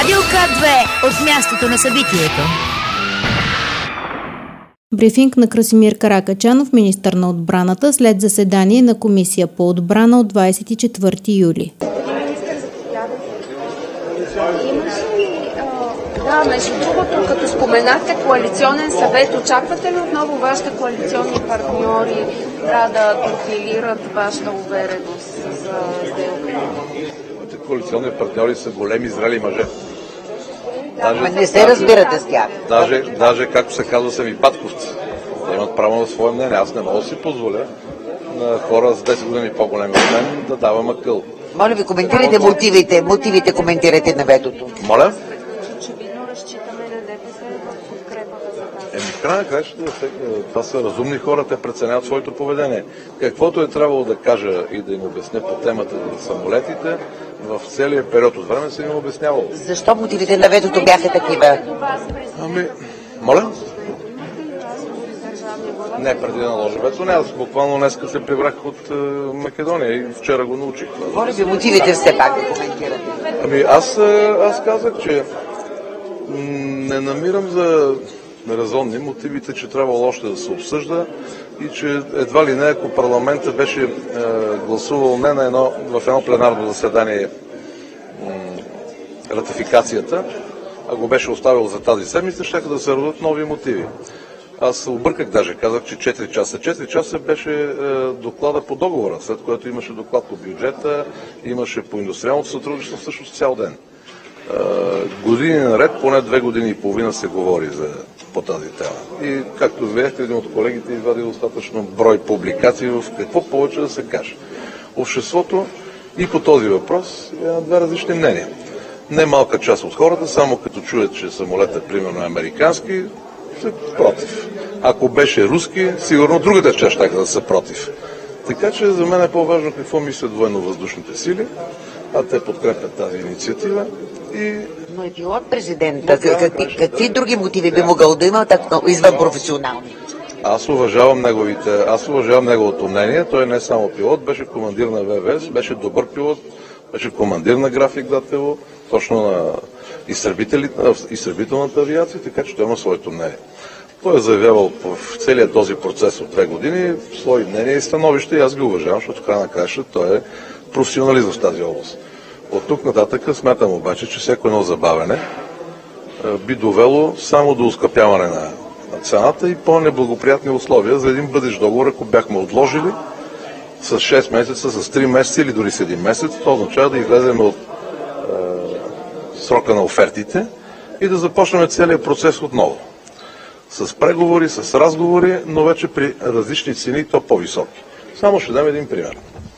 Радио К2 от мястото на събитието. Брифинг на Красимир Каракачанов, министър на отбраната, след заседание на Комисия по отбрана от 24 юли. Да, между другото, като споменахте коалиционен съвет, очаквате ли отново вашите коалиционни партньори да профилират вашата увереност за сделка? Коалиционни партньори са големи, зрели мъже. Не се разбирате с тях. Даже, както се казва, са ми батковци. Те имат право на свое мнение. Аз не мога да си позволя на хора с 10 години по-големи от мен да давам акъл. Моля ви, коментирайте мотивите коментирайте на ветото. Моля? Очевидно разчитаме на ДПС в подкрепата за тази. В крайна кращата, това са разумни хора, те преценяват своето поведение. Каквото е трябвало да кажа и да им обясня по темата за самолетите, в целия период от време съм им обяснявал. Защо мотивите на ветото бяха такива? Моля? Не, преди да наложа вето, не. Аз буквално днеска се прибрах от Македония и вчера го научих. Моля ви, мотивите все пак да коментирате. Аз казах, че не намирам за резонни мотивите, че трябвало още да се обсъжда и че едва ли не, ако парламентът беше гласувал не на в едно пленарно заседание ратификацията, а го беше оставил за тази седмица, ще да се родят нови мотиви. Аз се обърках даже, казах, че 4 часа. 4 часа беше доклада по договора, след което имаше доклад по бюджета, имаше по индустриалното сътрудничество всъщност цял ден. Години наред, поне 2 години и половина се говори по тази тема. И както видяхте, един от колегите извади достатъчно брой публикации в какво повече да се каже. Обществото и по този въпрос е на две различни мнения. Немалка част от хората, само като чуят, че самолетът примерно е американски, са против. Ако беше руски, сигурно другата част ще да са против. Така че за мен е по-важно какво мислят военно-въздушните сили, а те подкрепят тази инициатива. Но е пилот президента. Какви други мотиви би могъл да има извън професионални? Аз уважавам неговото мнение. Той не е само пилот, беше командир на ВВС, беше добър пилот, беше командир на график Датело, точно на изтребителната авиация, така че той има своето мнение. Той е заявявал в целия този процес от 2 години свои мнения и становища и аз ги уважавам, защото в края на краща той е професионалист в тази област. От тук нататък смятам обаче, че всяко едно забавяне би довело само до оскъпяване на цената и по-неблагоприятни условия за един бъдещ договор, ако бяхме отложили с 6 месеца, с 3 месеца или дори с 1 месец, това означава да излезем от срока на офертите и да започнем целият процес отново. С преговори, с разговори, но вече при различни цени, то по-високи. Само ще дам един пример.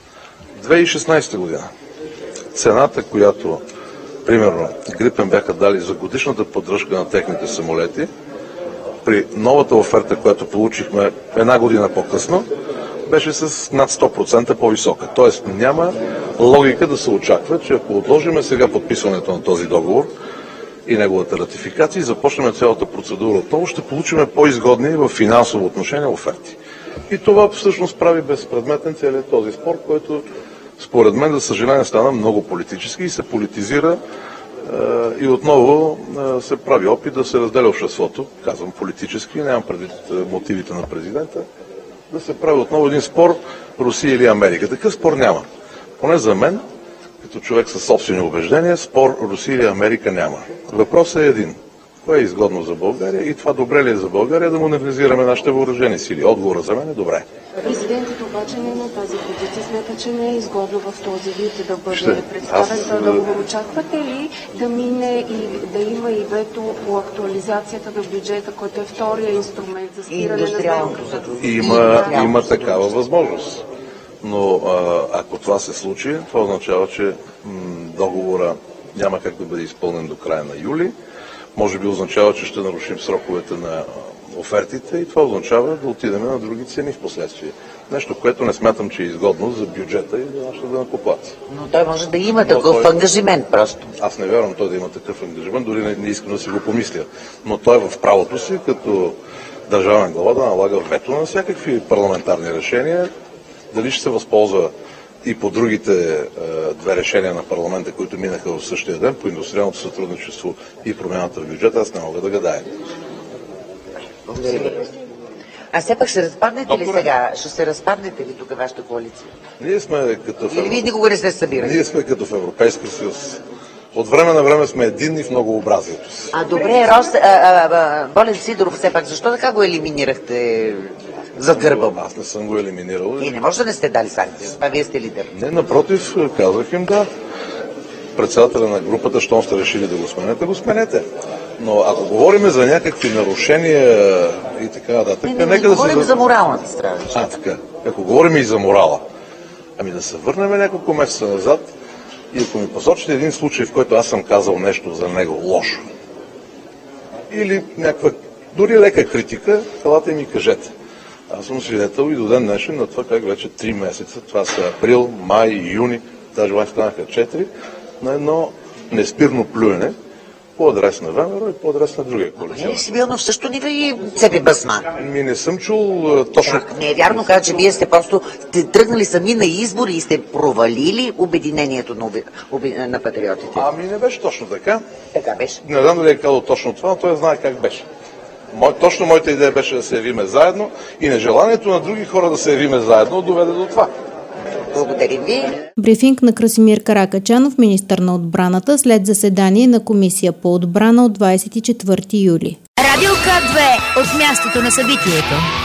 2016 година цената, която, примерно, Грипен бяха дали за годишната поддръжка на техните самолети, при новата оферта, която получихме 1 година по-късно, беше с над 100% по-висока. Тоест няма логика да се очаква, че ако отложиме сега подписването на този договор и неговата ратификация и започнем цялата процедура отново, ще получим по-изгодни в финансово отношение оферти. И това всъщност прави безпредметен целият този спор, който според мен, за съжаление, стана много политически и се политизира и отново се прави опит да се разделя обществото, казвам политически, нямам предвид мотивите на президента, да се прави отново един спор Русия или Америка. Такъв спор няма. Поне за мен, като човек със собствени убеждения, спор Русия или Америка няма. Въпросът е един. Кое е изгодно за България и това добре ли е за България да модернизираме нашите въоръжени сили? Отговора за мен е добре. Президентът обаче не на тази позиция, смята, че не е изгодно в този вид да бъде представен договор. Очаквате ли да мине и да има и вето по актуализацията на бюджета, който е втория инструмент за спиране на сделката? Има такава възможност. Но ако това се случи, това означава, че договора няма как да бъде изпълнен до края на юли. Може би означава, че ще нарушим сроковете на офертите и това означава да отидем на други цени в последствие. Нещо, което не смятам, че е изгодно за бюджета и за нашите данъкоплатци. Но той може да има такъв ангажимент просто. Аз не вярвам той да има такъв ангажимент, дори не искам да си го помисля. Но той е в правото си, като държавен глава, да налага вето на всякакви парламентарни решения. Дали ще се възползва и по другите две решения на парламента, които минаха в същия ден, по индустриалното сътрудничество и промяната в бюджета, аз не мога да гадая. Благодаря ви. А все пак ще разпаднете ли сега? Ще се разпаднете ли тук вашата коалиция? Ние сме като Или вие никога не сте събирали? Ние сме като в Европейския съюз. От време на време сме единни в многообразието си. Добре, Волен Сидеров, все пак, защо така го елиминирахте за гърба? Аз не съм го елиминирал. И не може да не сте дали санкции, това вие сте лидер. Не, напротив, казах им да. Председателя на групата, щом сте решили да го сменете. Но ако говорим за някакви нарушения и така нататък, нека да говорим за моралната страна. Така. Ако говорим и за морала, да се върнем няколко месеца назад и ако ми посочите един случай, в който аз съм казал нещо за него лошо, или някаква, дори лека критика, елате и ми кажете. Аз съм свидетел и до ден днешен на това как вече 3 месеца, това са април, май, юни, даже май станаха 4, на едно неспирно плюене по адрес на ВМРО и по адрес на другия коалиция. Не, Симеонов също ни ви цепи басма. Не съм чул точно... Не е вярно, каза, че вие сте просто тръгнали сами на избори и сте провалили обединението на патриотите. Не беше точно така. Така беше. Не знам дали е казал точно това, но той знае как беше. Точно моята идея беше да се явиме заедно и нежеланието на други хора да се явиме заедно доведе до това. Благодарим ви. Брифинг на Красимир Каракачанов, министър на отбраната, след заседание на Комисия по отбрана от 24 юли. Радио К2 от мястото на събитието.